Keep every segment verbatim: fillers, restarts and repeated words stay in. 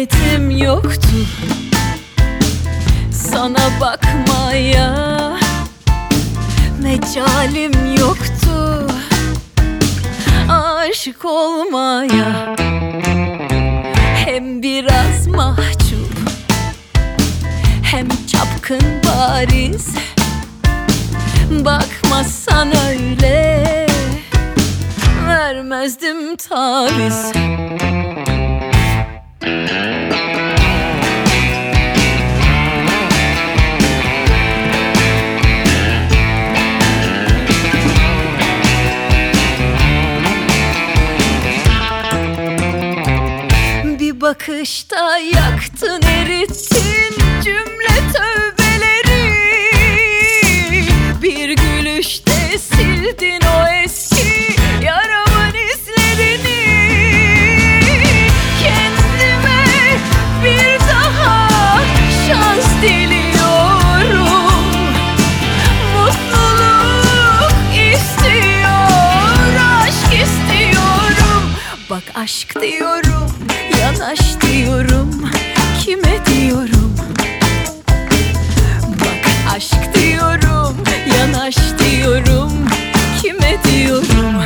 Niyetim yoktu sana bakmaya, mecalim yoktu aşık olmaya. Hem biraz mahcup, hem çapkın bariz. Bakmazsan öyle vermezdim taviz. Bir bakışta yaktın, erittin cümle tövbeleri. Bir gülüşte sildin o eski yaramın izlerini. Kendime bir daha şans diliyorum. Mutluluk istiyor, aşk istiyorum. Bak aşk diyorum, yanaş diyorum, kime diyorum? Bak aşk diyorum, yanaş diyorum, kime diyorum?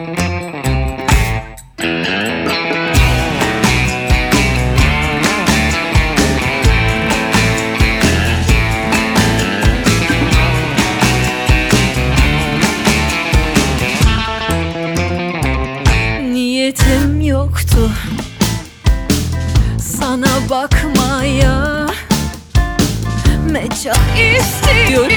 Niyetim yoktu sana bakmaya, mecal istiyorum.